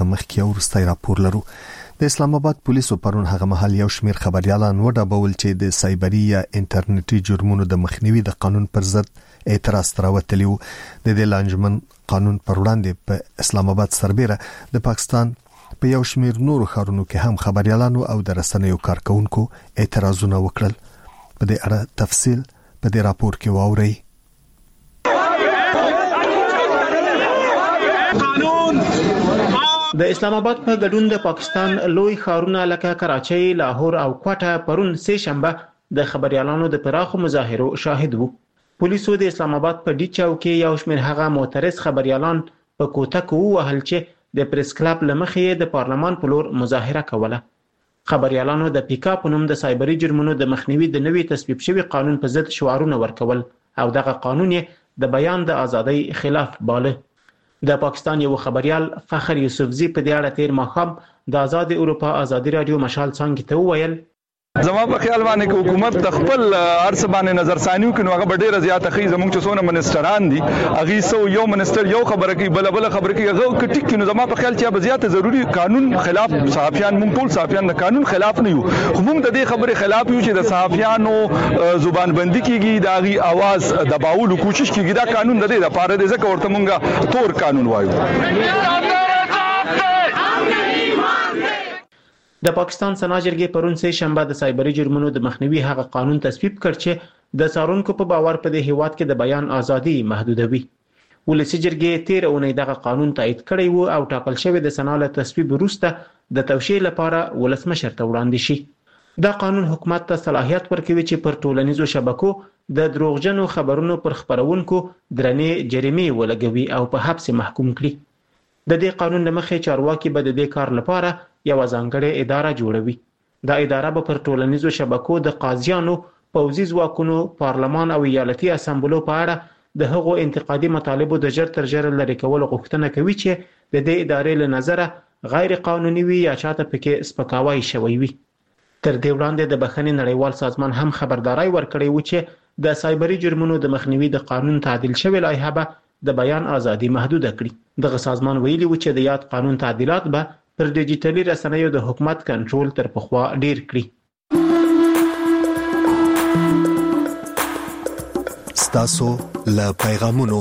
څخه مخکې او وروستی راپور لرو. د اسلام آباد پولیسو پرون هغه مهال یو شمیر خبريالان وډبول چې د سایبري یا انټرنیټي جرمونو د مخنیوي د قانون پر ضد اعتراض راوتلیو. د دې لانجمن قانون پر وړاندې په اسلام آباد سربېره د پاکستان په یو شمیر نورو ښارونو کې هم خبريالانو او د رسنیو کارکونکو اعتراضونه وکړل. په دې اړه تفصیل په دې راپور کې واورئ. د اسلام آباد په ګډون د پاکستان لوی ښارونه لکه کراچۍ، لاهور او کوټه پرون سه شنبه د خبريالانو د پراخو مظاهرو شاهد وو. پولیسو د اسلام آباد په ډی چاو کې یو شمېر هغه معترض خبريالان په کوټه کې وهل چې د پریس کلب لمخې د پارلمان په لور مظاهره کوله. خبريالانو د پیکا په نوم د سایبري جرمونو د مخنیوي د نوي تصویب شوی قانون په ضد شعارونه ورکول او دغه قانون یې د بیان د ازادۍ خلاف باله. د پاکستان یو خبريال فخر یوسفزی په دې اړه تیر ماښام د آزاد اروپا ازادي رادیو مشال څنګه ته وویل: زما په خیال باندې چې حکومت خپل ارس باندې نظر ثانیو کې نو هغه ډیره زیاته خي زموږ چې څونه منسټران دي اغه سو یو منسټر یو خبره کوي بل خبره کوي هغه کټیک کې نو زما په خیال چې به زیاته ضروری قانون خلاف صحافیان مونږ ټول صحافیان د قانون خلاف نه یو، موږ د دې خبره خلاف یو چې د صحافیانو زبان بندي کیږي د هغه आवाज دباولو کوشش کیږي. دا قانون د دې لپاره د ځکه ورته مونږه تور قانون وایو. د پاکستان سنا جرګې پرون سه شنبه د سایبري جرمونو د مخنیوي هغه قانون تصویب کړ چې د څارونکو په باور په دې هیواد کې د بیان ازادي محدودوي. ولسی جرګې تیر اونۍ دغه قانون تایید کړی وو او ټاکل شوی د سنا له تصویب وروسته د توشیح لپاره ولسمشر ته وړاندې شي. دا قانون حکومت ته صلاحیت ورکوي چې پر ټولنیزو شبکو د دروغجنو خبرونو پر خبرونکو درنې جریمې ولګوي او په حبس محکوم کړي. د دې قانون لمخې چارواکي به د دې کار لپاره یو ځانګړې اداره جوړوي. دا اداره به پر ټولنیزو شبکو د قاضیانو، پوځي ځواکونو، پارلمان او ایالتي اسامبلو په اړه د هغو انتقادي مطالبو د ژر تر ژره لرې کولو غوښتنه کوي چې د دې ادارې له نظره غیر قانوني وي یا چاته پکې سپکاوی شوی وي. تر دې وړاندې د بخښنې نړیوال سازمان هم خبرداري ورکړې و چې د سایبري جرمونو د مخنیوي د قانون تعدیل شوی لایحه به د بیان ازادي محدود کړي. دغه سازمان ویلي و چې د یاد قانون تعدیلات به پر ډیجیټلي رسنیو د حکومت کنټرول تر پخوا ډیر کړي. ستاسو له پیغامونو.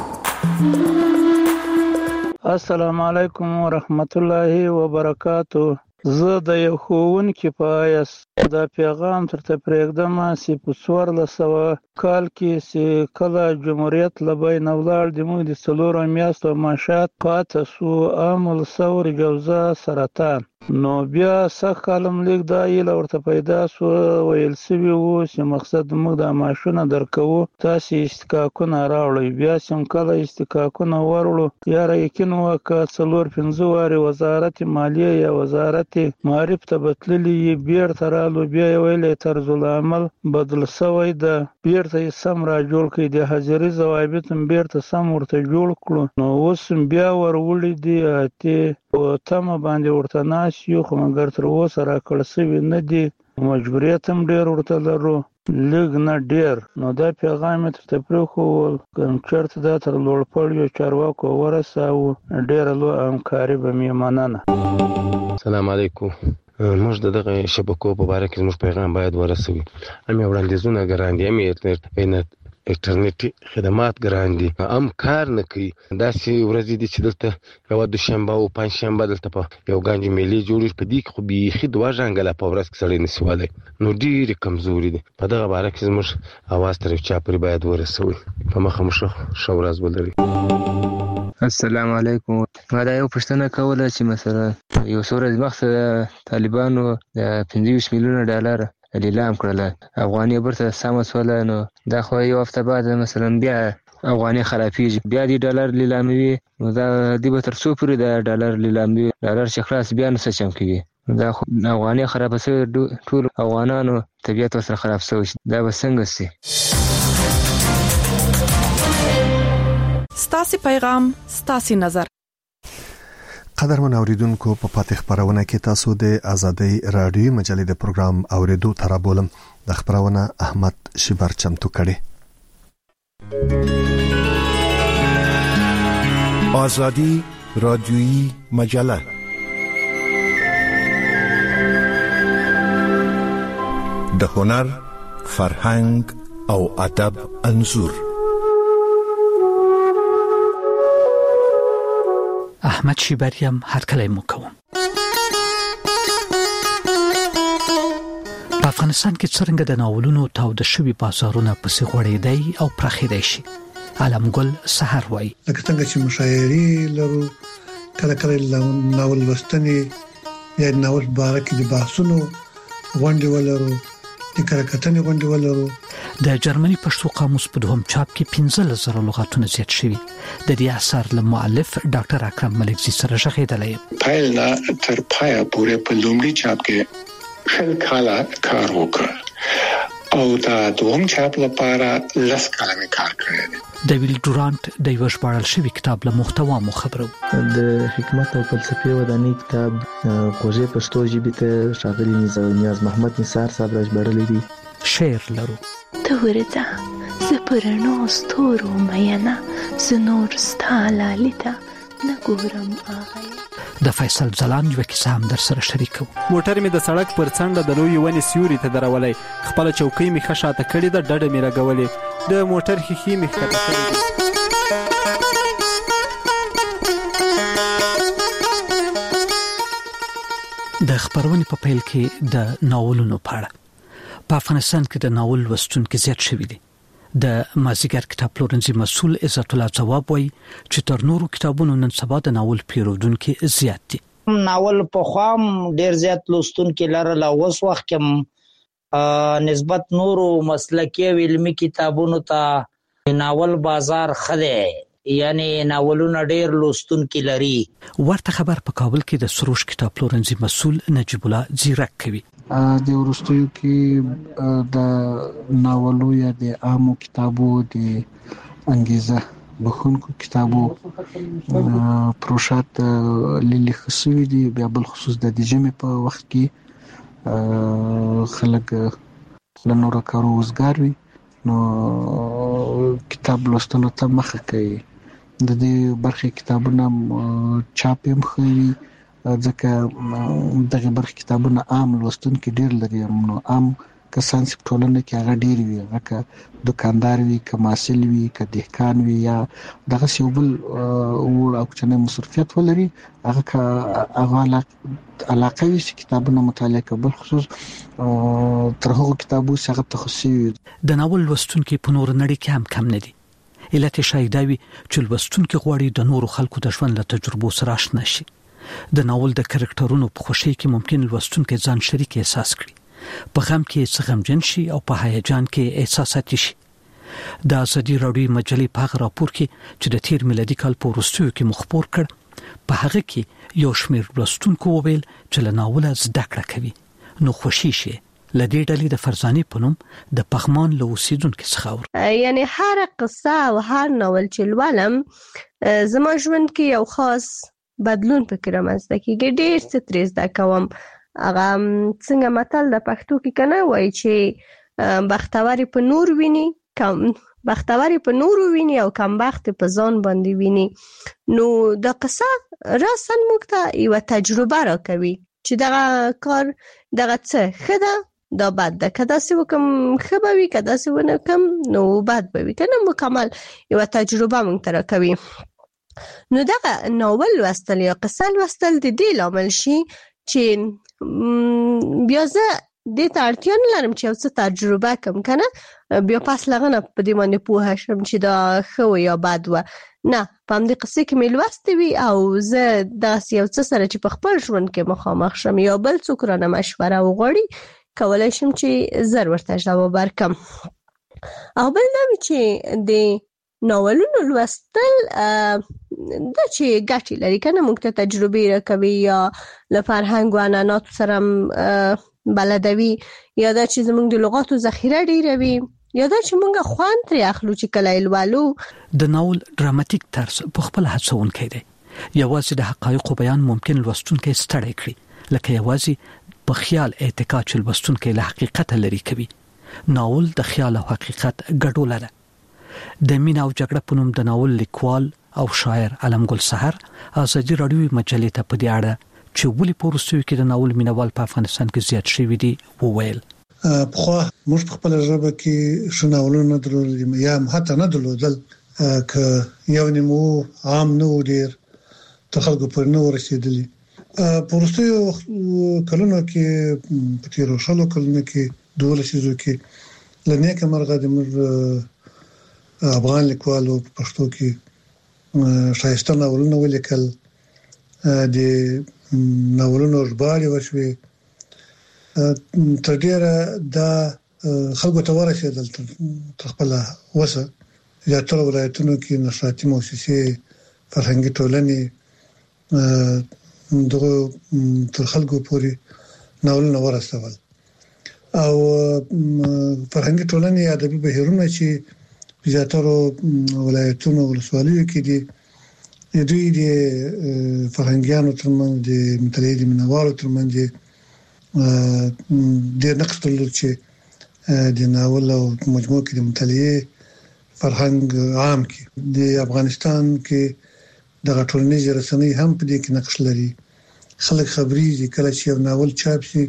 السلام علیکم ورحمت الله وبرکاتو. زه د یو ښوونکي په حیث دا پیغام ترته پرېږدم چې په 1400 کال کې چې کله جمهوریت له بینه ولاړ د موږ د 4 میاشتو معاشات پاته سو عامل ثور جوزه سرطان، نو بیا سخت کالم لیک دا ایله ورته پیدا سو ویل سوي وو چې مقصد موږ د معاشونه درکوو تاسې استحقاقونه راوړئ. بیا چې کله استحقاقونه وروړو یاره یقین وکړه 4-5 وارې وزارت مالیه یا وزارت معارف ته بتللي بیرته رالو بیا یې ویلې طرز العمل بدل سوی ده بیرته یې سم را جوړ کړي د حاضري ضوابط هم بیرته سم ورته جوړ کړو. نو اوس بیا ورولې دي اتې په تمه باندې ورته ناست یو خو مګر تر اوسه راکړ سوي نه دي، مجبوریت هم ډېر ورته لرو لږ نه ډېر. نو دا پیغام یې درته پرېښول که چېرته دا تر لوړپوړیو چارواکو ورساوه ډېره لویه همکاري به مې مننه. السلام علیکم. موږ دغه شبکو په اړه کې موږ پیغام باید ورسوي. هم وړاندیزونه ګران دي، هم انټرنیټي خدمات ګران دي، هم کار نه کوي. داسې ورځې دي چې دلته یوه دوشنبه او پنجشنبه دلته په یو ګانجې میلې جوړې په دې کې خو بیخي 2 ژنګله په ورځ کې سړی نشي ولی، نو ډېرې کمزوري دي. په دغه باره کې زموږ اواز تر یو چا پورې باید ورسوي. په مخه مو ښه ورځ ولرئ. السلام علیکم. ما دا یو پوښتنه کوله چې مثلا یو څو ورځې مخکې طالبانو د 25 میلیونه ډالر لیلام کړله، افغاني بیرته سمه شوله، نو دا خو یو هفته بعد مثلا بیا افغاني خرابېږي، بیا دې ډالر لیلاموي، نو دا دې به تر څو پورې د ډالر لیلاموي؟ ډالر چې خلاص بیا نه څه چم کېږي. دا خو افغاني خرابه شوې، ټول افغانانو طبیعت ورسره خراب شوی، دا به څنګه شي؟ ستاسي پیغام ستاسي نظر. قدرمن اوریدونکو په پاتې خبرونه کې تاسو د ازادۍ رادیو مجلې د پروګرام اوریدو ترابولم د خبرونه احمد شبر چمتو کړي. آزادی رادیویی مجله د هنر، فرهنګ او ادب انځور. احمد شیبریم هرکلی مو کوم. په افغانستان کې څرنګه د ناولونو تاوده شوي بازارونه پسې غوړېدای او پراخېدای شي. علمګل سحر وایي لکه څنګه چې مشاعرې لرو، کله کله ناول لوستنې یا ناول باره کې د بحثونو غونډې ولرو، د کرکټنې غونډې ولرو. د جرمني پښتو قاموس په دوهم چاپ کې 15,000 لغاتونه زیات شوي. د دې اثر له مؤلف ډاکټر اکرم ملکزي سره ژغېدلی یم. پایل نه تر پایه پورې په لومړي چاپ کې شل کاله کار وکړ او دا دوهم چاپ لپاره 10 کاله مې کار کړی دی. د ویل ډورانت د یو ژباړل شوي کتاب له محتوا مو خبرو. د حکمت او فلسفې ودانۍ کتاب خوږې پښتو ژبې ته ښاغلي نیاز محمد نثار صاحب راژباړلی دی. شعر لرو. ته ورځه زه پر رڼو ستورو مینه، زه نور ستا لالي ته نه ګورم آغایه. د فیصل ځلاند یو کیسه هم در سره شریکو. موټر می د سړک پر څنډه د لوی ونې سیوري ته درولې، خپل چوکۍ می خشاته کړې ده، ډډه می راګولې، د موټر ښیښې می ښکته کړې ده. د خبرونې په پیل کې د ناولونو په اړه په افغانستان کې د ناول لوستونکي زیات شوي دي. د مازیګر کتاب پلورنځي مسؤل عزت الله جواب وایي چې تر نورو کتابونو نن سبا د ناول پیرودونکو زیات دي. ناول په خام ډیر زیات لوستونکي لرل، اوس وخت کې نسبت نورو مسلکي او علمي کتابونو ته ناول بازار خده، یعنی ناولونه ډیر لوستونکي لري. ورته خبر په کابل کې د سروش کتاب پلورنځي مسؤل نجیب الله زیرک کوي. د ورستیو کې د ناولو یا د عامو کتابو د انګیزه بخونکو کتابو پروشات لیلی خصوصي دي. بیا بل خصوص د جمع په وخت کې خلک له نورو کارو وزګار وي، نو کتاب لوستلو ته مخه کوي. د دې برخې کتابونه چاپ هم خوي، ځکه دغه برخې کتابونه عام لوستونکي ډیر لري. نو عام کسان چې ټولنه کې هغه ډیر وي، هغه دکاندار وي، کماسل وي، کدهکان وي، یا دغه یو بل او چې مصرفیت ولري، هغه علاقه وي چې کتابونه مطالعه کوي، خصوص تر هغو کتابو چې هغه تخصصي وي. د ناول لوستونکي په نور نړۍ کې هم کم نه دي. علت شاید دا وي چې لوستونکي غواړي د نورو خلکو د ژوند له تجربو سره آشنا شي. د ناول د کرکټرونو په خوشي کې ممکن لوستونکي ځان شریک احساس کړي، په غم کې غمجن شي او په هیجان کې احساسات شي. د ازادي راډیو مجلې په هغه راپور کې چې د تیر میلادي کال په وروستیو کې مخبر کړ، په هغه کې یو شمېر لوستونکو وویل چې له ناوله زده کړه کوي. نو خوشي شي لدې ډلې د فرزاني په نوم د پغمان له اوسیدونکو څخه اور. یعنی هر قصه او هر ناول چې لولم زما ژوند کې یو خاص بدلون فکر رامنځته کیږي، ډېر څه ترې زده کوم. هغه څنګه متل د پښتو کې کنه وایي چې بختوري په نور ویني، کم بختوري په نور ویني او کم بخت په ځان باندې ویني. نو د قصه راسن موږ ته یو تجربه راکوي چې دغه کار دغه څه ښه ده، دا بد ده، کدا څه وکم ښه به وي، کدا څه ونه کم نو بد به وي، کنه مکمل یو تجربه موږ ته راکوي. نو دغه ناول لوستل یا قصه لوستل د دې لامل شي چې بیا زه دې ته اړتیا نه لرم چې یو څه تجربه کوم، کنه بیا پس لغنه په دې باندې پوه شم چې دا ښه و یا بد و. نه، په همدې قصې کې مې لوستې وي او زه داسې یو څه سره چې په خپل ژوند کې مخامخ شم یا بل څوک رانه مشوره وغواړي، کولی شم چې زر ورته ځواب ورکړم. او بل دا وي چې د ناولونو لوستل دا چې ګټې لري، کنه موږ ته تجربې راکوي، یا له فرهنګ او عنعناتو سره بلدوي، یا دا چې زموږ د لغاتو ذخیره ډیروي، یا دا چې موږ خوند ترې اخلو چې کله یې لولو. د ناول ډراماتیک طرز په خپل هڅونکی دی. یوازې د حقایقو بیان ممکن لوستونکی ستړی کړي، لکه یوازې په خیال اعتقاد چې لوستونکی له حقیقت لري کوي. ناول د خیال او حقیقت ګډوله ده. د مینا او جګړه په نوم د ناول لیکوال او شاعر علمګل سحر ازادي راډیو مجلې ته په دې اړه چې ولې په وروستیو کې د ناول مینوال په افغانستان کې زیات شوي دي وویل. په موږ په خپل ژبه کې شناولونه درول یا حتی نه درلودل ک یو نیمو عام نو ډیر تر خلکو پر نو رسیدلی په وروستیو کلونو کې په تیرو شلو کلونو کې دوله شیزو کې لنیکه مرغه د موږ افغان لیکوالو په پښتو کې شایسته ناولونه ولیکل د ناولونو ژباړې وشوي تر ډیره دا خلکو ته ورسېدل تر خپل وسه یا تر ولایتونو کې نشراتي مؤسسې فرهنګي ټولنې دغه تر خلکو پورې ناولونه ورسول او فرهنګي ټولنې ادبي بهیرونه چې زیاتره ولایتونو ولسوالیو کې دي دوی د فرهنګیانو ترمنځ د مطالعې د مینوالو ترمنځ د نقش درلود چې د ناول او مجموعه کې د مطالعې فرهنګ عام کې د افغانستان کې د ټولنیز رسنۍ هم په دې کې نقش لري خلک خبري کله چې یو ناول چاپ شي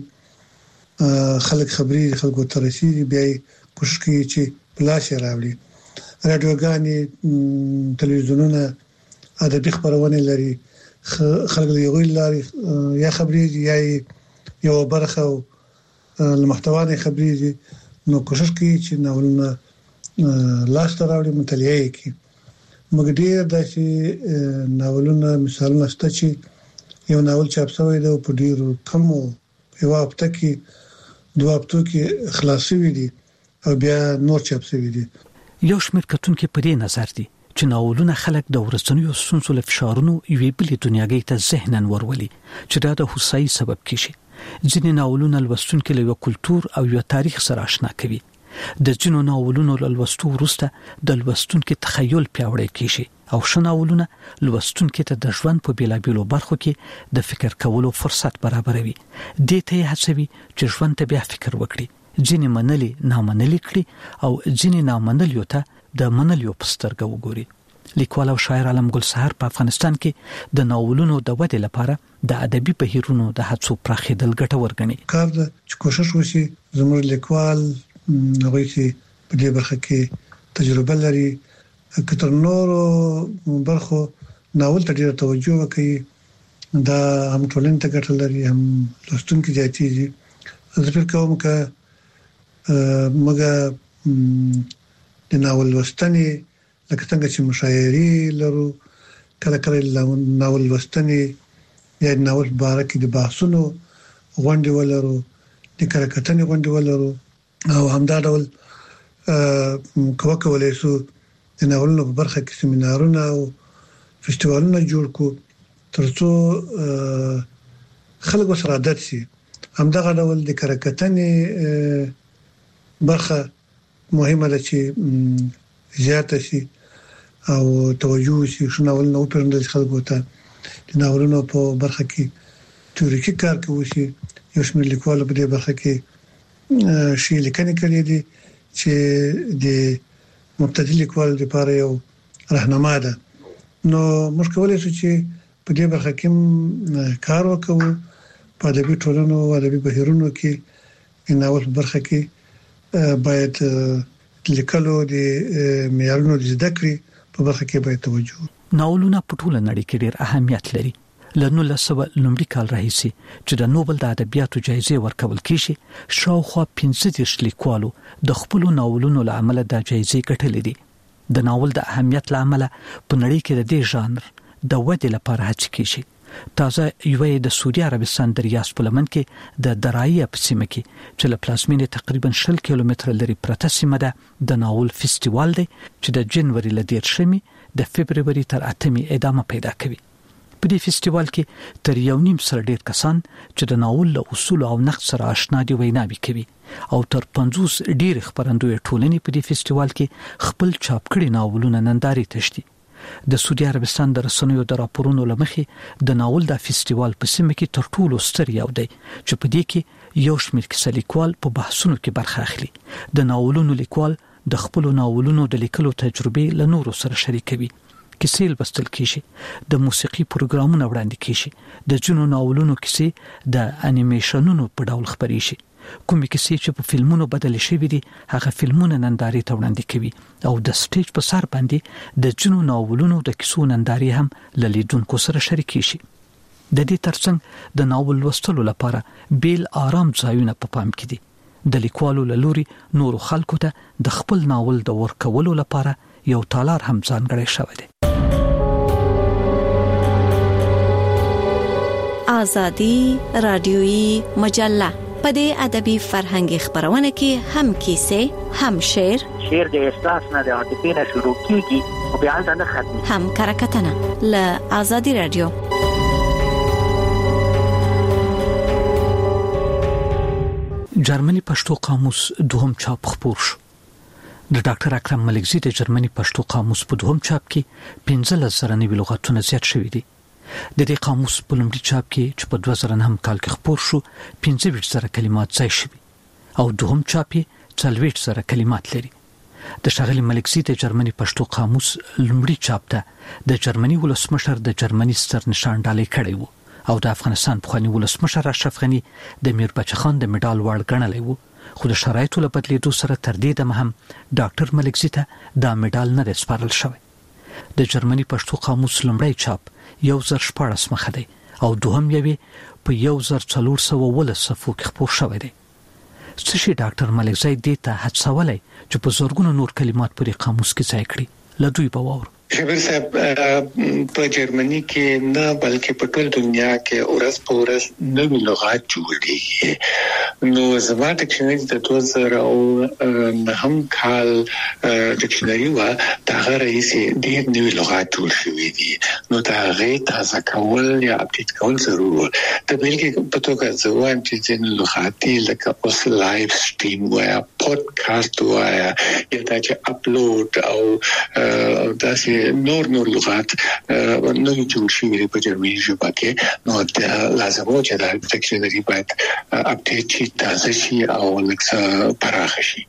خلک خبري خلکو ته رسیدي بیا کوشش کوي چې پلاش راوړي رادیوګانې تلویزیونونه ادبي خبرونه لري خلک یو لري یا خبري یا یو برخه او المحتوى خبري نو کوشش کوي چې ناولونه لاس ته راوړي مطالعه کوي مګر ډیر داسې ناولونه مثالونه شته چې یو ناول چاپ شوی دی په ډیرو کم یو هفته کې دوه هفتو کې خلاصي وي دي او بیا نور چاپ شوی دي یو شمېر کتونکو په دې نظر دي چې ناولونه خلک د ورځنیو ستونزو له فشارونو یوې بلې دنیاګۍ ته ذهناً ورولي چې دا د هوسایي سبب کیږي ځینې ناولونه لوستونکو له کلچر او یو تاریخ سره آشنا کوي د ځینو ناولونو لوستو وروسته د لوستونکو تخیل پیاوړی کیږي او شناولونه لوستونکو ته د ژوند په بیلابیلو برخو کې د فکر کولو فرصت برابروي دې ته هڅوي چې ژوند ته بیا فکر وکړي ځینې منلي نامنلي کړي او ځینې نامنلي ته د منلو په سترګه وګوري لیکوال او شاعر علم ګل سحر په افغانستان کې د ناولونو د ودې لپاره د ادبي بهیرونو د هڅو پراخېدل ګټور ګڼي کار د کوشش وشي زموږ لیکوال هغه چې په دې برخه کې تجربه لري کتر نورو برخو ناول ته ډیره توجه وکړي دا هم ټولنې ته ګټه لري هم لوستونکو زیاتېږي زه فکر کوم چې مګه د ناول لوستنې لکه څنګه چې مشاعري لرو کله کله ناول لوستنې یا ناول بارکه د بحثونو غونډې ولرو د کرکټنې غونډې ولرو او همدا ډول کوکولې سو د ناولونو په برخه کې سیمینارونه او فستیوالونه جوړ کو ترڅو خلک سره عادت شي همدا ډول د کرکټنې برخه مهمه ده چې زیاته شي او توجه شي شناولونه او پرندل خلکو ته د ناولونو په برخه کې تاریخي کار کوي یو شمېر لیکوال په دې برخه کې شي لیکنې کړې دي چې د مبتدی لیکوال لپاره یو راهنما ده نو موږ کولای شو چې په دې برخه کې کار وکړو په ادبي ټولنو او ادبي بهیرونو کې ناول برخه کې باید لیکلو د معیارونو د زده کړې په برخه کې باید توجه ناولونه په ټوله نړۍ کې ډېر اهمیت لري لنو لسبه لومړي کال راهیسي چې د نوبل د ادبیاتو جایزې ورکول کیږي شاوخوا 15 لیکوالو د خپل ناولونو لامل د جایزې ګټلې دي د ناول د اهمیت لامل په نړۍ کې د دې ژانر د ودې لپاره هڅې کیږي تازه یو د سعودي عربستان د ریاض په لمن کې د درایه په سیمه کې چې له پلازمینې تقریبا 10 کیلومتر لري پرته سیمه ده د ناول فستیوال دی چې د جنوري ل 10 د فبرवरी تر 8 ادامه پیدا کوي په دې فستیوال کې تر 1.5 سره ډیر کسان چې د ناول له اصول او نقد سره آشنا دي ویناوي کوي او تر 50 ډیر خبرندوی ټولنې په دې فستیوال کې خپل چاپ کړي ناولونه ننداري تشتي د سعودي عربستان د رسنیو د راپورونو لمخې د ناول د فستیوال په سیمه کې تر ټولو ستر یو دی چې په دې کې یو شمېر کیسه لیکوال په بحثونو کې برخه اخلي د ناولونو لیکوال د خپل ناولونو د لیکلو تجربې له نورو سره شریکوي کیسې لوستل کیږي د موسیقي پروګرامونه وړاندې کیږي د جنو ناولونو کیسې د انیمیشنونو په ډول خبري شي کومې کیسې چې په فلمونو بدل شوي دي هغه فلمونه ننداري ته وړاندې کوي او د سټیج په سر باندې د جنو ناولونو د کیسو ننداري هم لیدونکو سره شریک شي. د دې ترڅنګ د ناول لوستلو لپاره بیل آرام ځایونه په پام کې دي. د لیکوالو له لوري نورو خلکو ته د خپل ناول د ورکولو لپاره یو تالار هم ځانګړی شوی دی. آزادی رادیویی مجله په دې ادبي فرهنګي خبرونه کې هم کیسې هم شعر د احساس نه د عاطفې نه شروع کیږي او بیا ځنه ختمي هم کرکټنه له آزادی رادیو. جرمني پښتو قاموس دوهم چاپ خپور شو. د ډاکټر اکرم ملکزی د جرمني پښتو قاموس په دوهم چاپ کې 15,000 نوي لغتونه زیات شوي دي. د دې قاموس په لومړي چاپ کې چې په 2009 کال کې خپور شو 15,000 کلمات ځای شوي او دوهم چاپ یې 40,000 کلمات لري. د ښاغلي ملکزی د جرمني پښتو قاموس لومړي چاپ ته د جرمني ولسمشر د جرمني ستر نشان ډالۍ کړی وو او د افغانستان پخوانی ولسمشر اشرف غنی د میربچه خان د میډال وړ ګڼلی وو، خو د شرایطو له بدلیدو سره تر دې دمه هم ډاکټر ملکزی ته دا میډال نه دی سپارل شوی. د جرمني پښتو قاموس لومړی چاپ 1014 مخه دی او دوهم یې په 1419 صفحو کې خپور شوی دی. څه شي ډاکټر ملکزی دې ته هڅولی چې په زرګونو نور کلمات پرې قاموس کې ځای کړي؟ له دوی به واورو. شبیر صاحب په جرمني کې نه بلکې په ټول دنیا کې اورس په اورس نوې لغات جوړېږي. نو زما ډکشنري د 2009 کال ډکشنري وا دا غریس ډېر نوې لغات جوړ شوې دي. نو دا غي تازه کول یا اپډیټ کول ضروري. د بلکې په توګه زوام چې د لغات لکه اوس لایف سټریم وایا پودکاسټ وایا یا دا چې اپلوډ او داسې نور لغات نو جوړ شوي په جرمني ژبه کې. نو د لازمو چې د ډکشنري باید اپډیټ شي، تازه شي او لکه پراخ شي.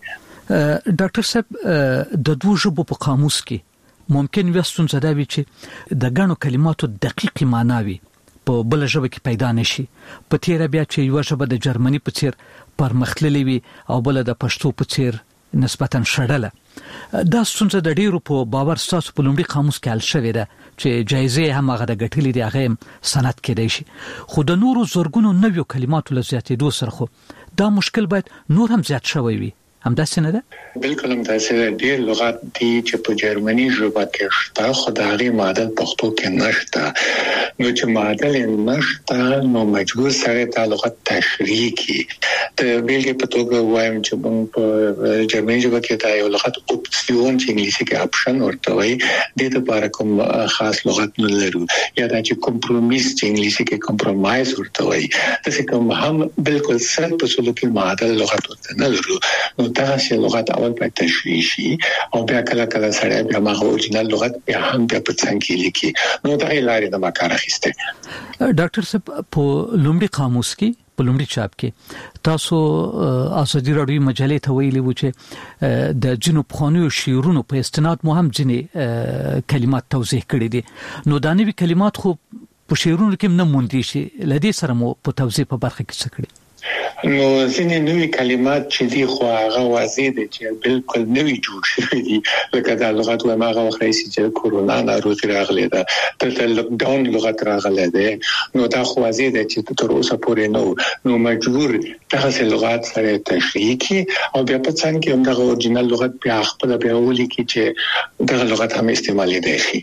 ډاکټر صاحب د دوه ژبو په قاموس کې ممکن وستون زده وي چې د غنو کلماتو دقیق معنی وي په بل ژبه کې پیدا نشي. په تیر بیا چې یو ژبه د جرمني په څیر پرمختللې وي او بل د پښتو په څیر نسبتاً شړله. دا ستونزه د ډیرو په باور ستاسو په لومړي قاموس کې حل شوې ده چې جایزې هم هغه د ګټلې دي هغه سند کېدای شي، خو د نورو زرګونو نویو کلماتو له زیاتېدو سره خو دا مشکل باید نور هم زیات شوی وي. همداسې نه ده؟ بالکل همداسې ډېر لغات دي چې په جرمني ژبه کې شته خو د هغې معادل پښتو کې نشته. نو چې معادل نشته نو مجبور سره دا لغت تشریح کړي. د بیلګې په توګه وایم چې موږ په جرمني ژبه کې دا یو لغت اپسیون چې انګلیسي کې اپشن ورته وایي، دې لپاره کوم خاص لغت نه لرو. یا دا چې کمپرومیس چې انګلیسي کې کمپرومایز ورته وایي، داسې کوم هم بالکل سر په سلوکي معادل لغت ورته نه لرو. نو داسې لغت اول باید تشریح شي او بیا کله سره بیا ما اورجینال لغت بیا هم بیا په څنګه کې لیکي. نو دا لارې د ما کار اخیسته. ډاکټر صاحب په لومړي قاموس کې په لومړي چاپ کې تاسو آزادي رادیو مجلې ته ویلي و چې د جنو پخوانیو شعرونو په استناد مو هم ځینې کلمات توضیح کړي دي. نو دا نوي کلمات خو په شعرونو کې نه موندي شي، لدې سره مو په توضیح په برخه کې څه کړي؟ نو ځینې نوې کلمات چې دي خو هغه واضح دي چې بالکل نوې جوړ شوي دي. لکه دا لغت وایم هغه وخت راځي چې کورونا ناروغي راغله ده، د لوک ډاون لغت راغله ده. نو دا خو واضح دي چې تر اوسه پورې نو مجبور دغه لغات سره تشریح کی او بیا په څنګه کې هم دغه اورجینال لغت بیا خپل بیا ولیکي چې دغه لغت هم استعمالي دی شي.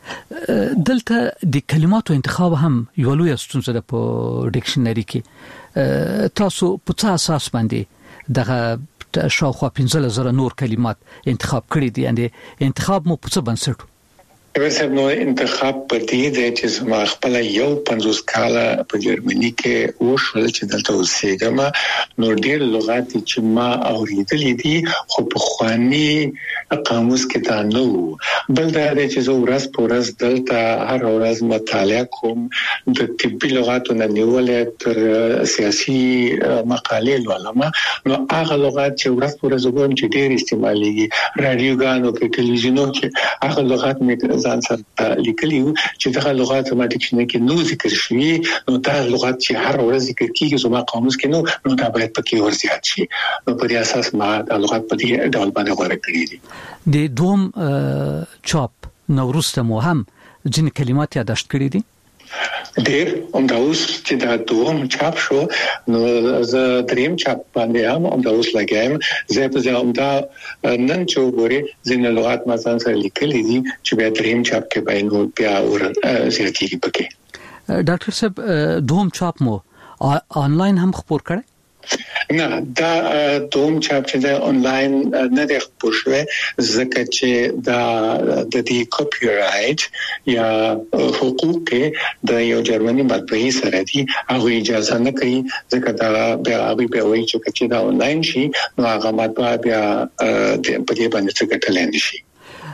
دلته د کلماتو انتخاب هم یو لوی ستونزه ده په ډکشنري کې. تاسو په څه اساس باندې دغه شاوخوا 15,000 نور کلمات انتخاب کړی دي؟ یعنی انتخاب مو په څه بنسټ؟ وسه نو انتخاب په دې دی چې زما خپل یو 50 کاله په جرمني کې وشول چې دلته اوسېږم. نو ډېر لغات چې ما اوریدلې دي خو په خواني قاموس کې دا نه وو. بل دا چې زه ورځ په ورځ دلته هر ورځ مطالعه کوم، د طبي لغاتو نه نیولې تر سیاسي مقالې لولم. نو هغه لغات چې ورځ په ورځ وګورم چې ډېر استعماليږي رادیوګانو کې ټلویزیونو کې، هغه لغات مې ځان سره لیکلي چې دغه لغات ما ډکشنري کې نو ذکر شوي نو دا لغات چې هر ورځ ذکر کیږي زما قاموس کې نو دا باید پکې ورزيات شي نو په دې اساس ما د لغات په دې ډول باندې غوړه کړې دي د دوم چاپ نوروسته مو هم ځین کلمات یاداشت کړې دي ډېر دا اوس چې دا دوم چاپ شو نو زه دریم چاپ باندې هم دا اوس لګایم زه په ځم دا نن چې وګوري ځینې لغات ما ځان سره لیکلي دي چې بیا دریم چاپ کې به نو بیا زیاتېږي پکې ډاکټر صاحب دوم چاپ مو آنلاین هم خبر کړی نه دا دوم چاپ چې د انلاین نه د خبر شوی ځکه چې دا د دې کاپی رائټ یا حقوق د یو جرمني مطبعې سره دي هغه اجازه نه کوي ځکه دا بیا هغه به وایي چې دا انلاین شي نو هغه مطبعه بیا په دې باندې څه ګټل نه شي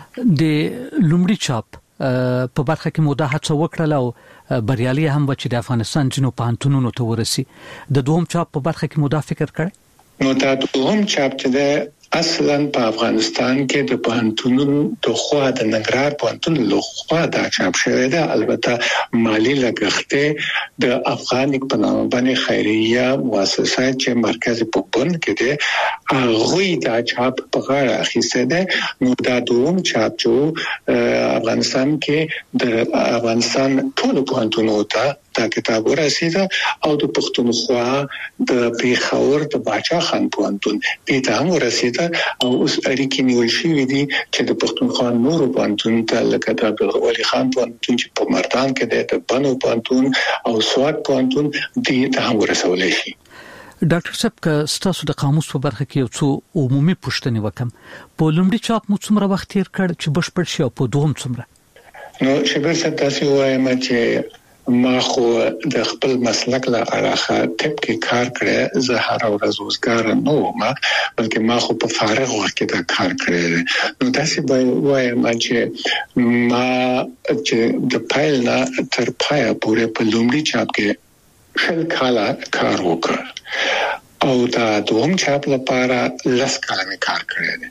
د لومړي چاپ په برخه کې مو دا هڅه وکړه او بریالي هم و چې د افغانستان جنو پانتونونو ته ورسي د دوهم چاپ په برخه کې مو دا فکر کړی نو دا دوهم چاپ چې د اصلا په افغانستان کې د پانتونونو د خوا د نګرار پانتون له خوا دا چاپ شوی دی البته مالی لګښت د افغان په نامه باندې خیریه مؤسسه چې مرکز په بن کې دی هغه دا چاپ په غاړه اخیسته ده نو دا دوم چاپ چې افغانستان کې د افغانستان ټول پانتونو ته دا کتاب ورسیده او د پښتونخوا د پیښور د باچا خان پوهنتون په ته هم ورسیده او اوس اړیکې نیول شوې دي چې د پښتونخوا نورو پوهنتون ته لکه د ولی خان پوهنتون چې په مردان کې د بنو پوهنتون او سواد پوهنتون دې ته هم ورسول شي ډاکټر صاحب که ستاسو د قاموس په برخه کې یو څو عمومي پوښتنې وکم په لومړي چاپ مو څومره وخت تیر کړ چې بشپړ شي او په دوهم څومره نو شبر صاحب تاسو وایم چې ما خو د خپل مسلک له اړخه ټپ کې کار کړی زه هر ورځ روزګار نه وم بلکې ما خو په فارغ وخت کې دا کار کړی نو تاسو به وایم چې ما چې د پایل نه تر پایه پورې په لومړي چاپ کې شل کاله کار وکړ او دا دوهم چاپ لپاره لس کاله کار کړی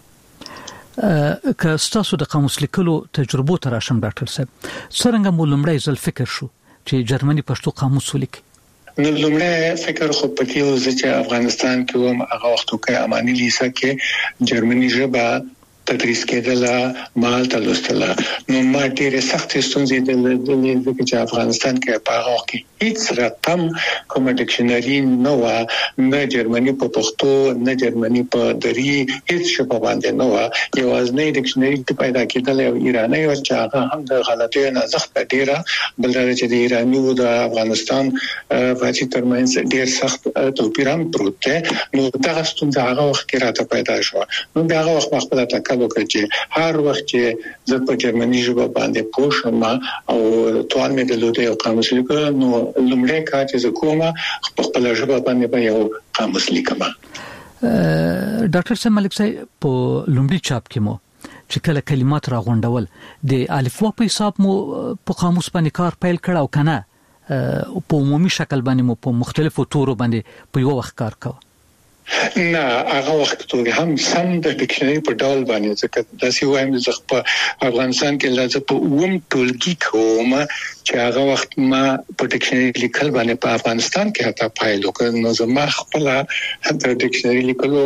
دی که ستاسو د قاموس لیکلو تجربو تر راشم ډاکټر صاحب څنګه مو لومړی ځل فکر شو چې جرمني پښتو قاموس ولیکي نو لومړی فکر خو پکې و چې افغانستان کې وم هغه وخت کې اماني لیسه کې جرمني ژبه تدریس کېدله مال تلوستله نو ما ډېر سخت ستونزې د چې افغانستان کې په هغه وخت کې هیڅ رقم کوم ډکشنري نه و نه جرمني په پښتو نه جرمني په دری هیڅ شپه باندې نه و یوازنی ډکشنري پیدا کېدل یو ایرانی او چې هغه هم د غلطیو نه زخت ډیره بل دا چې د ایرانی او د افغانستان واچي ترمنځ ډېر سخت توپیر هم پروت دی نو دا ستونزه هغه وخت کې راته پیدا شو نو دا هغه وخت خپل تکل وکړ چې هر وخت چې زه په جرمني ژبه باندې پوه شم او توان مې د لوده یو قاموس لیکل نو لومړی کار چې زه کوم خپل ژبه باندې یو قاموس لیکم ډاکټر سم ملک صاحب په لومړي چاپ کې مو چې کله کلمات راغونډول د الفبا په حساب مو په قاموس باندې کار پیل کړ او کنه په عمومي شکل باندې مو په مختلفو تورو باندې په یو وخت کار کاوه نه هغه وخت ته هم سم د ډکشنري په ډول باندې ځکه داسې وایم چې په افغانستان کې لازم په اوم ټولګي کوم چې هغه وخت ما په ډکشنري لیکل باندې په افغانستان کې حتی پایل وکړ نو زما خپل د ډکشنري لیکلو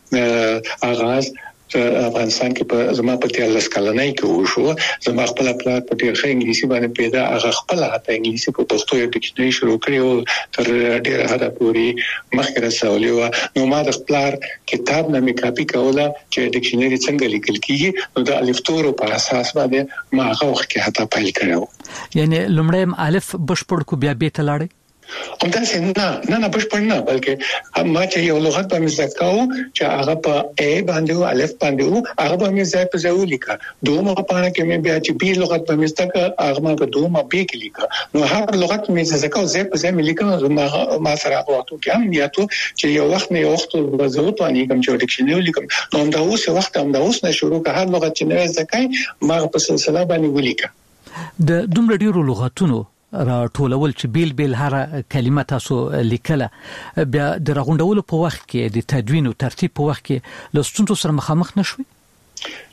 آغاز افغانستان کې په زما په 13 کلنۍ کې وشو زما خپل پلان په ډېر ښه انګلیسي باندې پیدا هغه خپل حتی انګلیسي په پښتو یو ډکشنري شروع کړی او تر ډېر حدا پورې مخکې رسولې و نو ما د خپل کتاب نه مې کاپي کوله چې ډکشنري څنګه لیکل کیږي نو د الفبا په اساس باندې ما هغه وخت کې حتی پیل کړو یعنی لومړی الف بشپړ کو بیا به تلاړی هم دا څنګه نه بشپړ نه بلکې ما چې یو لغت په مزکاو چې هغه په ا باندې او الف باندې او هغه په مزای په ځای لیکه دومره په اړه کې مې بیا چې بي لغت په مزکا هغه ما په دومره به کې لیکه نو هر لغت مې زکاو ځای په ځای مې لیکه ما سره وخت کې هم یاتو چې یو وخت نه یو وخت وځو ته نه کوم چې ډکشنري لیکم نو دا اوس وخت هم دا اوس نه شروع که هر لغت چې نه زکای ما په سلسله باندې ولیکه د دومره ډیرو لغاتونو را ټولول چې بیل هر کلمه تاسو لیکله بیا د راغونډولو په وخت کې د تدوین او ترتیب په وخت کې لستونتو سره مخامخ نشوي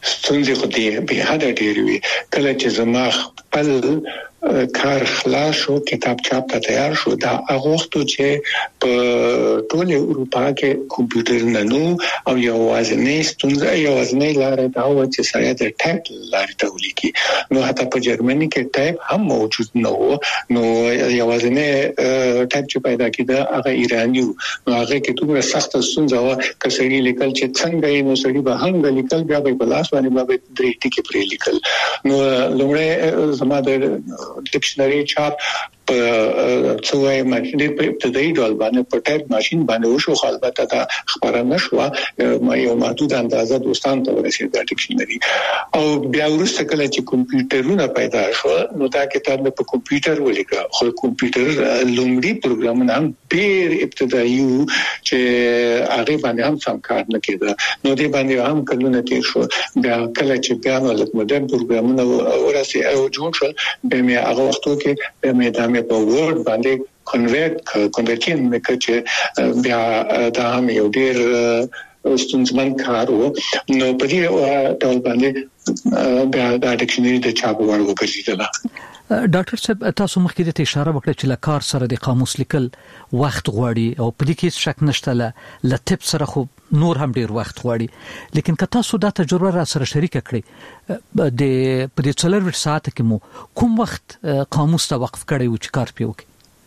ستونزې خو دې به حد ډېر وي. کله چې زما خپل کار خلاص شو، کتاب چاپ ته تیار شو، دا هغه وخت چې په ټول اروپا کې کمپیوټر نه نو او یوازینی ستونزه یوازینی لار دا و چې سړی د ټایپ لارې ته ولیکي. نو حتی په جرمني کې ټایپ هم موجود نه و. نو یوازینی ټایپ چې پیدا کېده هغه ایرانی و. نو هغه کې دومره سخت ستونزه و چې سړی لیکل چې څنګه یې نو سړی به هم لیکل، بیا به په لاس باندې به درې ټکي پرې لیکل. نو لومړی زما د ډکشنري چاپ په څوې ماشين په ابتدایي ډول باندې په ټایپ ماشين باندې وشو، خو البته دا خبره نشوه. ما یو محدود اندازه دوستان ته ورسېد د ډکشنري. او بیا وروسته کله چې کمپیوټرونه پیدا شو، نو دا کتاب په کمپیوټر ولیکه. خو کمپیوټر لومړی پروګرامونه هم ډېر ابتدایي وو چې هغه باندې هم سم کار نه کېده. نو دې باندې هم کلونه تیر شو. بیا کله چې بیا نو لکه مدرن پروګرامونه ورسې او جوړ شول، به مې هغه وختو کې به مې په ورډ باندې کنورټین مکه چې بیا دا هم یو ډېر ستونزمن کار وو. نو په دې ډول باندې بیا د ډکشنري د چاپ وړ وګرځیدله. ډاکټر صاحب، تاسو مخکې د اشاره وکړه چې لکار سره د قاموس لیکل وخت غواړي او په دې کې شک نشته ل تپ سره خو نور هم ډیر وخت غواړي. لیکن که تاسو دا تجربه را سره شریک کړئ، د په دې 4 ساعت کې مو کوم وخت قاموس ته وقف کړی و چې کار پیوکي؟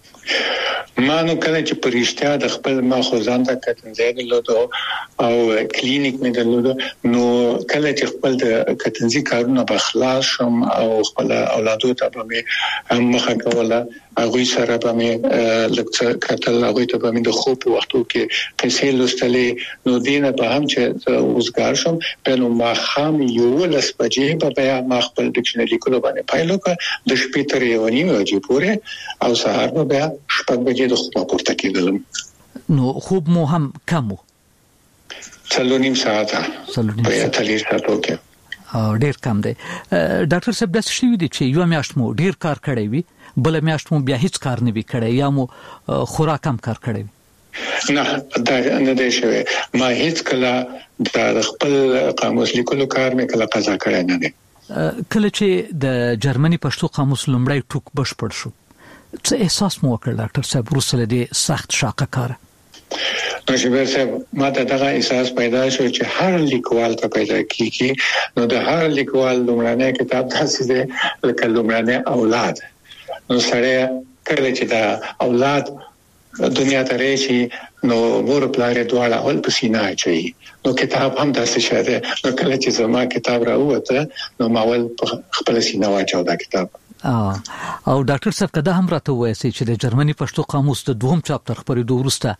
ما نو کله چې پرېشتیا د خپل ماخوزان ته کتنځای درلودو او کلینیک مې درلودو، نو کله چې خپل د کتنځي کارونه به خلاص شم او خپل اولادو ته به مې مخه کوله، هغه سره به مې لکه کتل، هغه ته به مې د خوب وختو کې قصې لوستلې. نو دینه په هم چې اوسګار شم، په نو ما خام یو لس بجې به بیا ما خپل ډکشنري کولو باندې پایلو کې د شپې تر 1:30 پورې او سهار به بیا شپږ بجې د خوب پورته کېدلم. نو خوب مو هم کم و؟ 3.5 ساعته په 3 ساعتو کې ډیر کم دی. ډاکټر صاحب، داسې شوي دي چې یو میاشت مو ډیر کار کړی وي، بل میاشت مو بیا هیڅ کار نه وی کړی، یا مو خوراک کم کار کړی وي؟ نه، دا نه دی شوی. ما هیڅ کله د خپل قاموس لیکلو کار مې کله قضا کړی نه دی. کله چې د جرمني پښتو قاموس لومړی ټوک بشپړ شو، څه احساس مو وکړ ډاکټر صاحب وروسته له دې سخت شاقه کار؟ نو شبیر صاحب، ما ته دغه احساس پیدا شو چې هر لیکوال ته پیدا کیږي. نو د هر لیکوال لومړنی کتاب تاسو دې لکه لومړنی اولاد. نو سره کله چې دا اولاد دنیا ته راشي، نو مور پلار دواړه اول په سینه اچي. نو کتاب هم داسې شاده. نو کله چې زما کتاب راوته، نو ما ول خپل سینه واچو دا کتاب. او ډاکټر صاحب، کدا هم راته وایي چې د جرمني پښتو قاموس د دوهم چاپ تر خبرېدو وروسته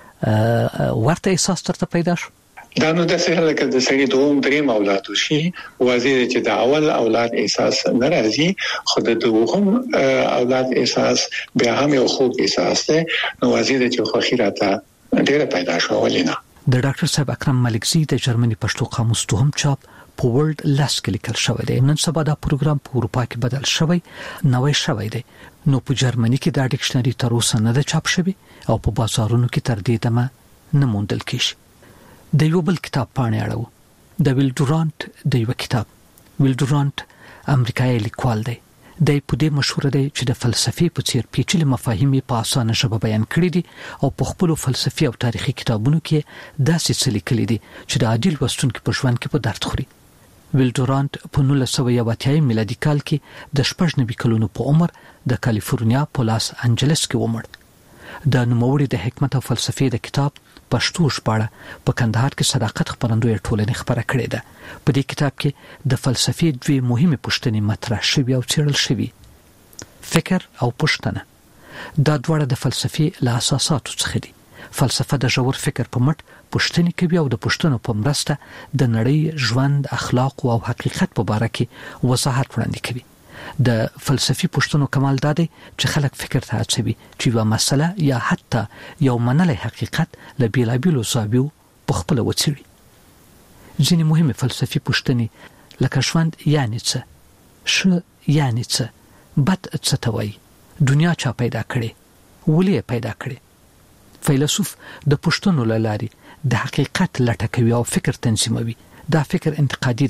ورته احساس ترته پیدا شو؟ دا نو د سره لکه د سړي دوم دریم اولاد شي، واضح چې د اول اولاد احساس ناراضي، خو د دوم اولاد احساس بیا هم یو خوږ احساس دی. نو واضح چې خو خیراته ډیره پیدا شو. ولینا د ډاکټر صاحب اکرم ملکزی د جرمني پښتو قاموس دوهم چاپ په ورلد لاس کې لیکل شوی دی. نن سبا دا پروګرام په اروپا کې بدل شوی، نوې شوی دی. نو په جرمني کې دا ډکشنري تر اوسه نه ده چاپ شوی او په بازارونو کې تر دې دمه نه موندل کیږي. د یو بل کتاب پاڼې اړو، د ویل ډورانت د یو کتاب. ویل ډورانت امریکایي لیکوال دی. د په دې مشهور دی چې د فلسفي په څیر پیچلي مفاهیم په اسانه ژبه بیان کړي دي او په خپل فلسفي او تاریخي کتابونو کې داسې څه لیکلي دي چې د عادل لوستونکو په ژوند کې په درد خوري. ویل ډورانت په 1980 میلادي کال کې د 90 کلونو په عمر د کالیفورنیا په لاس انجلس کې ومړ. د نوموړي د حکمت او فلسفي د کتاب پښتو ژباړه په کندهار کې صداقت خبرندوی ټولنې خبره کړې ده. په دې کتاب کې د فلسفي دوه مهمه پوښتنې مطرح شوي او څېړل شوي: فکر او پوښتنه. دا دواړه د فلسفي له اساساتو څخه دي. فلسفه د ژور فکر په مټ پوښتنې کوي او د پوښتنو په مرسته د نړۍ ژوند، اخلاق او حقیقت په اړه کې وضاحت وړاندې کوي. د فلسفي پوښتنو کمال دا دی چې خلک فکر ته هڅوي چې یو مسله یا حتی یو منلي حقیقت له بیلابیلو زاویو په خپل وڅېړي. ځینې مهمه فلسفي پوښتنې لکه ژوند یعنی څه، ښه یعنی څه، بد څه ته وایي، دنیا چا پیدا کړې، ولې پیدا کړې. فیلسوف د پوښتنو له لارې د حقیقت لټه کوي او فکر تنظیموي. دا فکر انتقادي دی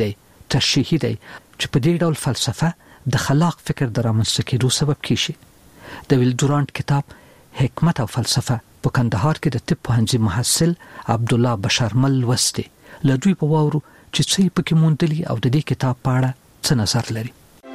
تشریحي دی چې په دې ډول فلسفه د خلاق فکر د رامنځته کېدو سبب کیږي. د ویل ډورانت کتاب حکمت او فلسفه په کندهار کې د طب پوهنځي محصل عبدالله بشرمل وسته لدوی په واورو چې څه پکې موندلي او د دې کتاب په اړه څه نظر لري.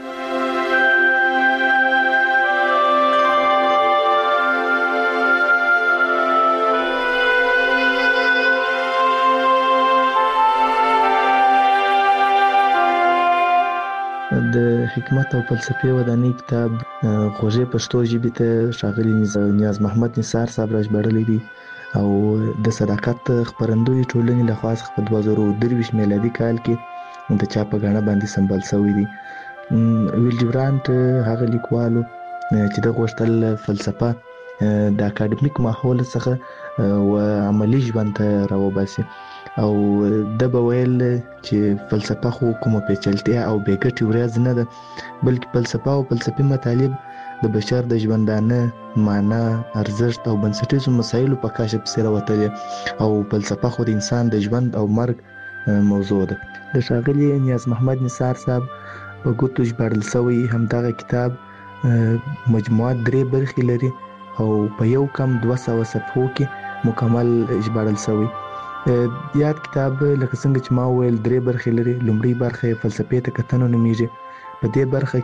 د حکمت او فلسفې ودانۍ کتاب خوږې پښتو ژبې ته ښاغلي نیاز محمد نثار صاحب راژباړلی دی او د صداقت خپرندوی ټولنې لخوا څخه په 2023 میلادي کال کې د چاپ په غاڼه باندې سمبال شوی دی. ویل ډورانت هغه لیکوالو چې د غوښتل فلسفه د اکاډمیک ماحول څخه او عملی ژوند ته راوباسي او د بویل چې فلسفه خو کومه پیچلتیا او بیګټي ورځ نه ده، بلکې فلسفه او فلسفي مطالب د بشر د ژوندانه معنا، ارزښت او بنسټیزو مسایلو په کشف سره وتلي او فلسفه خو د انسان د ژوند او مرګ موضوع ده. د ښاغلي نیاز محمد نثار صاحب په ګوتو ژباړل شوی همدغه کتاب مجموعه 3 برخې لري او په یو کم 200 صفحو کې مکمل ژباړل شوی. یاد کتاب لکه څنګه چې ما ویل 3 برخې لري. لومړی برخه فلسفې ته کتنه نومیږي. په دې برخه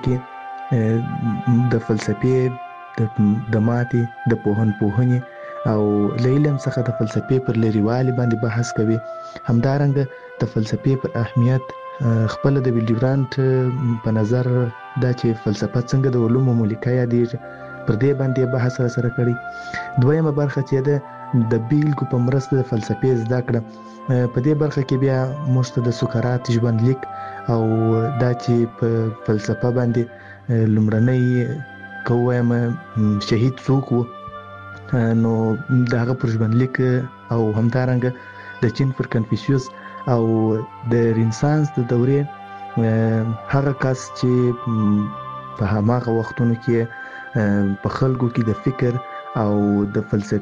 کې د فلسفې د ماتې د پوهنې او علم څخه د فلسفې پر لريوالي باندې بحث کوي. همدارنګه د فلسفې پر اهمیت خپل د ویل ډورانت په نظر دا چې فلسفه څنګه د علومو ملکه یادېږي پر دې باندې بحث سره کړی. دویمه برخه چې ده د بیلګو په مرسته د فلسفې زده کړه. په دې برخه کې بیا موږ ته د سقراط ژوند لیک او دا چې په فلسفه باندې لومړنی کوم شهید څوک و نو د هغه پر ژوند لیک او همدارنګه د چین پر کنفوسیوس او د رنسانس د دورې هغه کس چې په هماغه وختونو کې په خلکو کې د فکر او د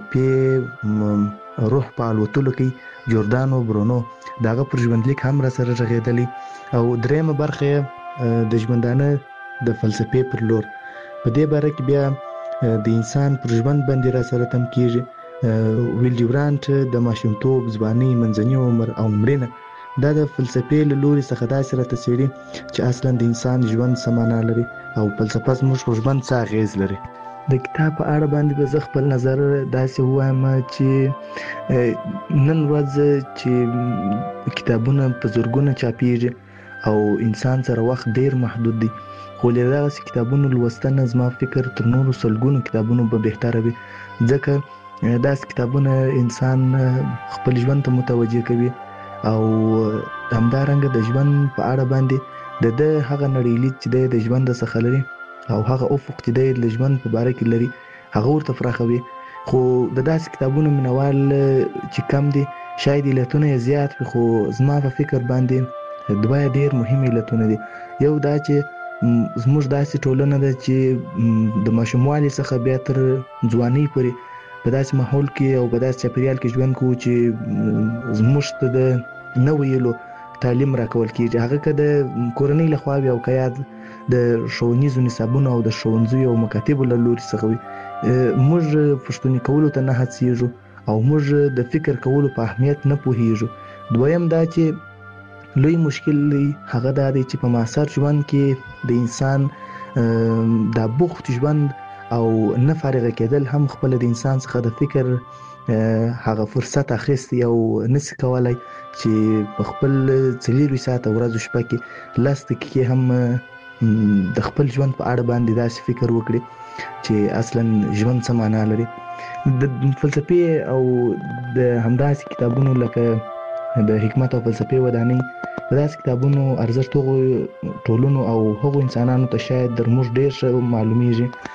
فلسفې روح په الوتلو کې جوردانو برونو داغه پر ژوند لیک هم را سره رغېدلی. او دریمه برخه د ژوندانه د فلسفې پر لور په دې باره کې بیا د انسان پر ژوند باندې را سره تم کیږي. ویل ډورانت د ماشومتوب، ځوانۍ، منځني عمر او مړینه دا د فلسفې له لوري څخه داسې راته څېړي چې اصلا د انسان ژوند څه معنا لري او فلسفه زموږ پر ژوند څه اغېز لري. د کتاب په اړه باندې به زه خپل نظر داسې وایم چې نن ورځ چې کتابونه په زرګونه چاپیږي او انسان سره وخت ډیر محدود دی، خو له دغسې کتابونو لوستنه زما فکر تر نورو سلګونو کتابونو به بهتره وي، ځکه داسې کتابونه انسان خپل ژوند ته متوجه کوي او همدارنګه د ژوند په اړه باندې د هغه نړۍ چې د ژوند څخه لري او هغه افق چې د ژوند په باره کې لري هغه ورته پراخوي. خو د داسې کتابونو مینوال چې کم دي شاید علتونه یې زیات وي، خو زما په فکر باندې دوه ډېر مهم علتونه دي. یو دا چې زموږ داسې ټولنه ده چې د ماشوموالي څخه بیا تر ځوانۍ پورې په داسې ماحول کې او په داسې چاپېریال کې ژوند کوو چې زموږ ته د نه ویلو تعلیم راکول کېږي، هغه که د کورنۍ لخوا وي او که یا د ښوونیزو نصابونو او د ښوونځیو او مکاتبو له لوري څخه وي. موږ پوښتنې کولو ته نه هڅېږو او موږ د فکر کولو په اهمیت نه پوهېږو. دویم دا چې لوی مشکل دی هغه دا دی چې په معاصر ژوند کې د انسان دا بوخت ژوند او نه فارغه کېدل هم خپل د انسان څخه د فکر هغه فرصت اخیستی او نسی کولای چې په خپل 24 ساعته ورځ شپه کې 10 دقیقې هم د خپل ژوند په اړه باندې داسې فکر وکړي چې اصلا ژوند څه معنا لري. د فلسفې او د همداسې کتابونو لکه د حکمت او فلسفې ودانۍ په داسې کتابونو ارزښت هغو ټولنو او هغو انسانانو ته شاید در موږ ډېر ښه معلومیږي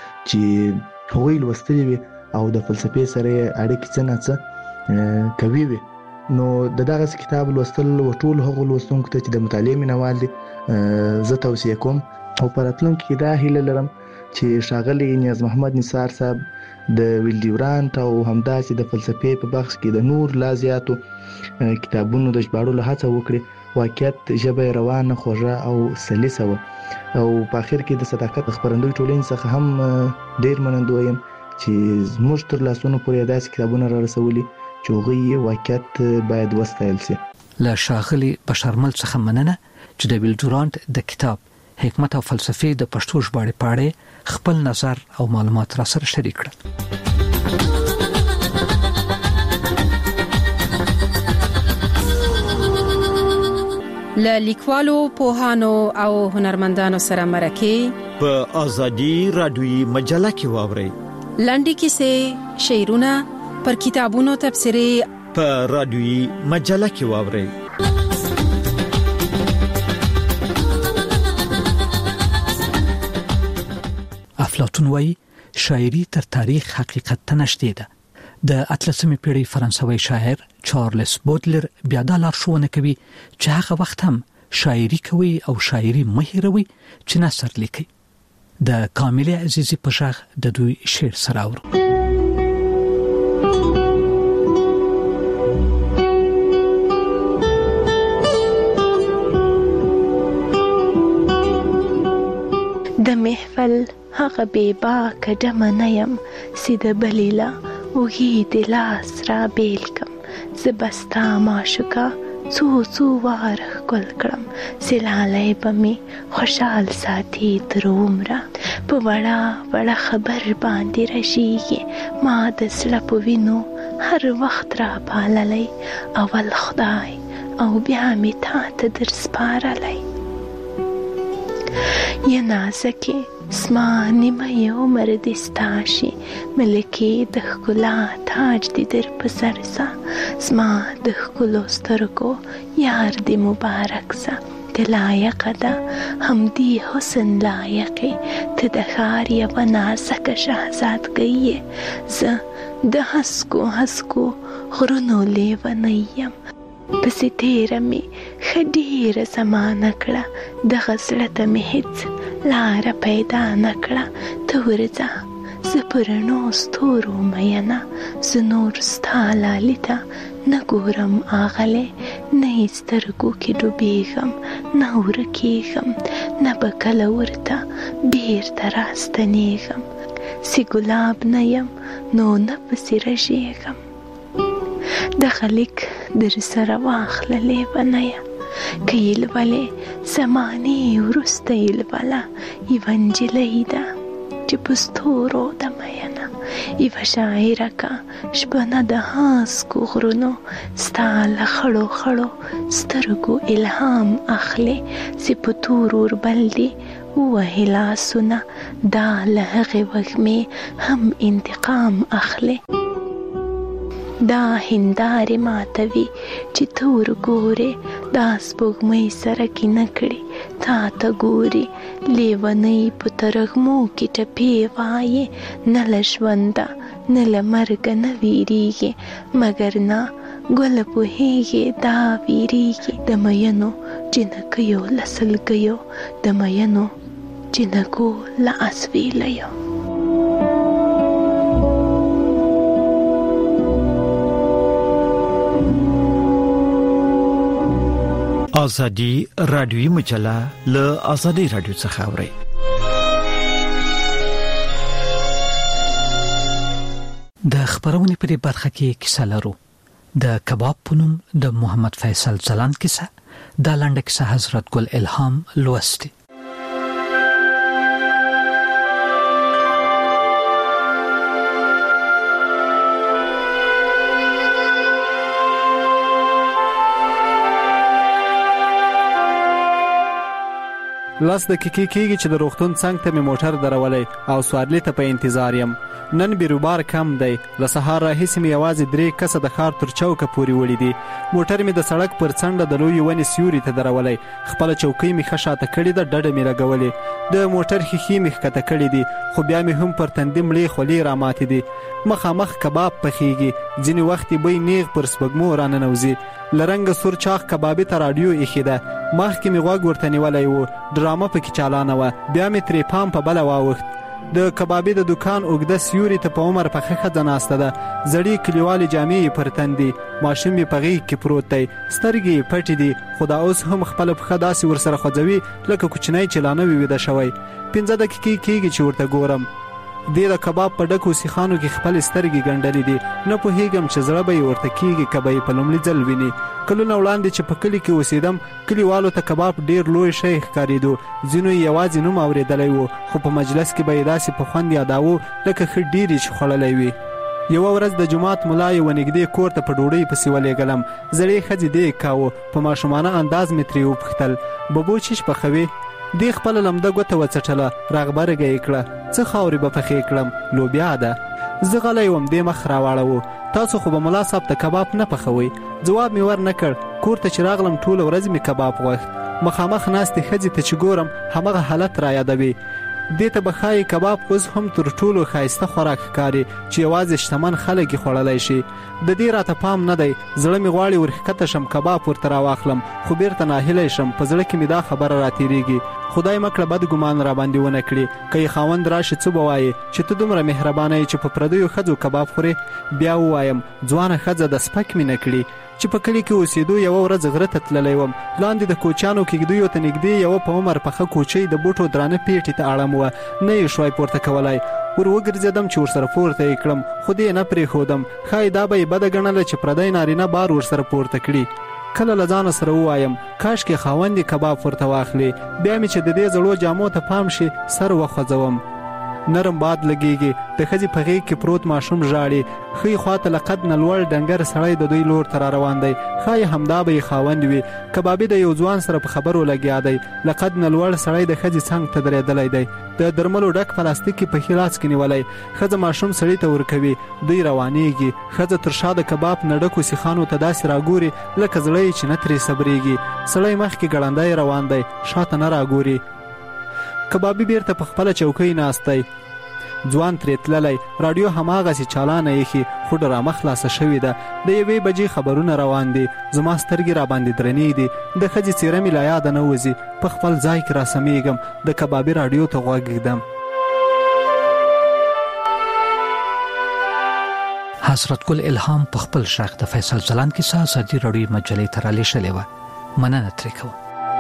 چې هغوی لوستلي وي او د فلسفې سره اړیکې څه نه څه کوي وي. نو د دغسې کتاب لوستل ټول هغو لوستونکو ته چې د مطالعې مینوال دي زه توصیه کوم او په راتلونکي کې دا هیله لرم چې ښاغلی نیاز محمد نثار صاحب د ویل ډورانت او همداسې د فلسفې په بخش کې د نور لا زیاتو کتابونو د ژباړلو هڅه وکړي واقعیت ژبه روانه خوږه او سلیسه و او په اخر کې د صداقت خبرندوی ټولنې څخه هم ډیر منندوی یم چې زموږ تر لاسونو پورې داسې کتابونه را رسولي چې هغوی واقعیت باید وستایل شي. له ښاغلي بشرمل څخه مننه چې د ویل ډورانټ د کتاب حکمت او فلسفه د پښتو ژباړې په اړه خپل نظر او معلومات را سره شریک کړل. له لیکوالو، پوهانو او هنرمندانو سره مرکه په ازادي رادیوي مجله کې واورئ. لنډې کیسې، شعرونه، پر کتابونو تبصرې په رادیوي مجله کې واورئ. افلاطون وایي شاعري تر تاریخ حقیقت ته نشته ده. د 18مې پیړۍ فرانسوي شاعر چارلز بودلر بیا د لارښوونه کوي چې هغه وخت هم شاعري کوي او شاعري مهیروي چې نثر لیکي. د کامله عزیزی په شاخ د دوی شعر سره اورو. د محفل هغه بیبا کډم نیم سیده بلیلا وګي د لاس را بیل کم زبستا ماشکا څو واره کول کړم سلالای بمي خوشحال ساتي تر عمره په وړا خبر باندې راشيږي ما د سلپ وینو هر وخت را پاللای اول خدای او بیا می تا ته در سپارلای یا نازکه سما نیمه عمر دستاشي ملکی د ښکلا تاج دې در په سر سا سما د ښکلو سترګو یار دې مبارک سا ته لایق ده هم دې حسن لایقې ته د ښار یوه نازکه شهزادګۍ زه د هسکو غرونو لیونی یم پسې تیره مې ښه ډېره زمانه کړه دغه زړه ته مې هېڅ لاره پیدا نه کړه ته ورځه زه په رڼو ستورو مینه زه نور ستا لالي ته نه ګورم آغلې نه یې سترګو کې ډوبېږم نه ورکېږم نه به کله ورته بېرته راستنېږم سی ګلاب نه یم نو نه پسې رژېږم دغه لیک در سره واخله لیونیه که یې لولې زمانې وروسته یې لوله یوه نجلۍ ده چې په ستورو ده مینه یوه شاعره که شپنه د هسکو غرونو ستا له خړو سترګو الهام اخلي چې په تور اوربل دي ووهي لاسونه دا له هغې وږمې هم انتقام اخلي دا هندارې ماتوي چې ته ورګورې دا سپوږمۍ سره کینه کړي تا ته ګوري لیونۍ په ترږمو کې ټپې وایي نه له ژونده نه له مرګه نه ویریږي مګر نه ګله پوهېږي دا ویریږي د مینو جنکیو له سلګیو د مینو جنکو له اسویلیو. ازادي رادیوي مجله له ازادي رادیو څخه اوري. د خبرونې په برخه کې کیسه لرو. د کباب پونم د محمد فیصل ځلان کیسه د لاندې کیسه حضرت ګل الهام لوستي. لاس دقیقې کېږي چې د روغتون څنګ ته مې موټر درولې او سوارلي ته په انتظار یم. نن بیروبار کم دی. له سهار راهیسې مې یوازې 3 کسه د ښار تر چوکه پورې وړي دي. موټر مې د سړک پر څنډه د لویې ونې سیوري ته درولې. خپله چوکۍ مې ښه شاته کړې ده، ډډه مې لګولې. د موټر ښیښې مې ښکته کړې دي، خو بیا مې هم پر تندي مړې خولې راماتې دي. مخامخ کباب پخېږي، ځینې وخت یې بوی نیغ پر سپږمو راننوځي. له رنګه سور چاغ کبابي ته راډیو ایښې ده. مخکې مې غوږ ورته نیولی و، ډرامه پکې چالانه وه. بیا مې ترې پام په بله واوښت. د کبابي د دکان اوږده سیوري ته په عمر پخه ښځه ناسته ده. زړې کلیوالې جامې یې پر تن دي، ماشوم یې په غېږ کې پروت دی، سترګې یې پټې دي، خو دا اوس هم خپله پښه داسې ورسره خوځوي لکه کوچنی چې لا نه وي ویده شوی. 15 دقیقې کېږي چې ورته ګورم. دې د کباب په ډکو سیخانو کې خپلې سترګې ګنډلې دي. نه پوهېږم چې زړه به یې ورته کېږي که به یې په لومړي ځل ویني. کلونه وړاندې چې په کلي کې اوسېدم، کلیوالو ته کباب ډېر لوی شی ښکارېدو. ځینو یې یوازې نوم اورېدلی و، خو په مجلس کې به یې داسې په خوند یاداوه لکه ښه ډېر یې چې خوړلی وي. یوه ورځ د جومات ملا یې ونږدې کور ته په ډوډۍ پسې ولېږلم. زړې ښځې دیګ کاوه، په ماشومانه انداز مې ترې وپوښتل: ببو چیش پخوې؟ دې خپله لمده ګوته وڅټله، راغبرګه یې کړه: څه خاورې به پخې کړم، لوبیا ده. زه غلی وم، دې مخ راواړوه: تاسو خو به ملا صاحب ته کباب نه پخوئ؟ ځواب مې ور نه کړ. کور ته چې راغلم ټوله ورځ مې کباب غوښت. مخامخ ناستې ښځې ته چې ګورم همغه حالت را یادوي. دې ته به ښایي کباب اوس هم تر ټولو ښایسته خوراک ښکاري چې یوازې شتمن خلک یې خوړلی شي. د دې راته پام نه دی، زړه مې غواړي ورښکته شم کباب ورته راواخلم، خو بیرته ناهیلی شم. په زړه کې مې دا خبره راتېرېږي: خدای مکړه بد ګمان را باندې ونه کړي، که یې خاوند راشي څه به وایي چې ته دومره مهربانه یې چې په پردیو ښځو کباب خورې؟ بیا ووایم: ځوانه ښځه د سپک مې نه کړي. چې په کلي کې اوسېدو یوه ورځ غره ته تللی وم. لاندې د کوچیانو کېږدیو ته نږدې یوه په عمر پخه کوچۍ د بوټو درانه پیټې ته اړم وه. نه یې شوای پورته کولی. ور وګرځېدم چې ورسره پورته یې کړم، خو دې نه پرېښودم. ښایي دا به یې بده ګڼله چې پردی نارینه بار ورسره پورته کړي. کله له ځانه سره ووایم: کاشکې خاوند یې کباب ورته واخلي. بیا مې چې د دې زړو جامو ته پام شي سر وخوځوم. نرم باد لګېږي، د ښځې په غېږ کې پروت ماشوم ژاړي. ښۍ خواته له قد نه لوړ ډنګر سړی د دوی لور ته را روان دی. ښایي همدا به یې خاوند وي. کبابي د یو ځوان سره په خبرو لګیا دی. له قد نه لوړ سړی د ښځې څنګ ته درېدلی دی، د درملو ډک پلاستیک په ښي لاس کې نیولی. ښځه ماشوم سړي ته ورکوي، دوی روانېږي. ښځه تر شا د کباب نه ډکو سیخانو ته داسې راګوري لکه زړه یې چې نه ترې صبرېږي. سړی مخکې ګړندی روان دی، شاته نه راګوري. کبابي بیرته په خپله چوکۍ ناست دی. ځوان ترې تللی، راډیو هماغسې چالانه ایښي، خو ډرامه خلاصه شوې ده. د 1 بجې خبرونه روان دي. زما سترګې را باندې درنې دي. د ښځې څېره مې له یاده نه وځي. په خپل ځای کې را سمیږم، د کبابي راډیو ته غوږ ږدم. حضرت ګل الهام په خپل شاخ د فیصل ځلاند کیسه ازادي راډیو مجلې ته رالیږلې وه. مننه ترې کوم.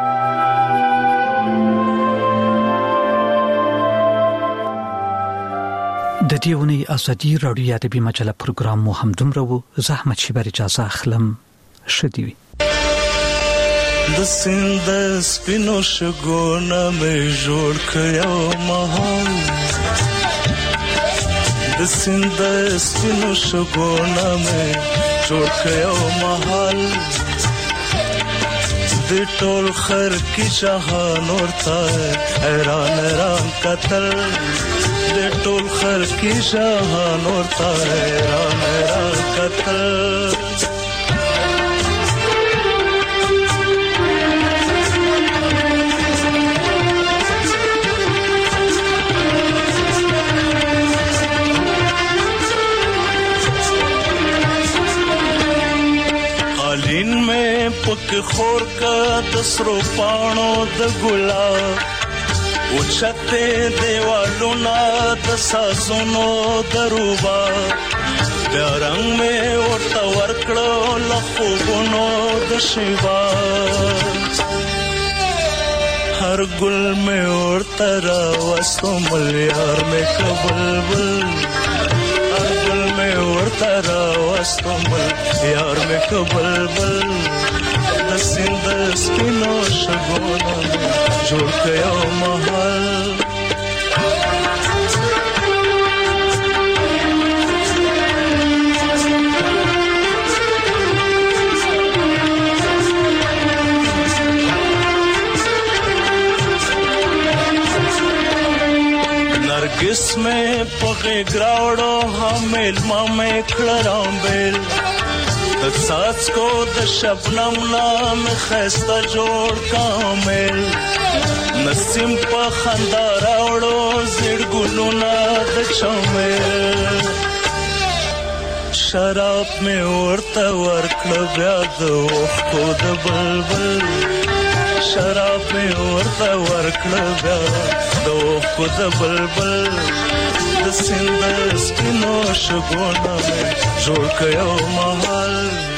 د دې ونې ازادي راډیو ادبي مجله پروګرام مو هم دومره وو. زحمت شیبر اجازه اخلم. شدی وي. د سیند سپینو شګونه مې جوړ کړو مهال، د سیند سپینو شګونه مې جوړ کړو مهال، د ټول خر کی جهان ورته حیران حیران قتل، د ټول خر کی جهان ورته حیران حیران قتل. قالین میں پک خور کا دسرو پانو د ګلاب، اوچته دیوالو نا د سازونو دروبا، بیا رنگ میں ورته ورکړو لخوبونو د شیوا، هر ګل میں ورته راوستو ملیار میں کبلبل، هر ګل میں ورته راوستو ملیار میں کبلبل، د سیند سپینو شګونو جوړ کړو محل. نرگس میں پغے گراوڑو حامل مامے کھڑرام بیل، د ساز کو د شبنم نام خسته جوړ کامل، نسیم په خندا راوړو زړ ګلونه د چمل، شراب مې ورته ورکړه بیا د اوښکو د بلبل، شراب می ورته ورکړه بیا د اوښکو د بلبل د سیند سپینو شګونه مې جوړ کړ یو محل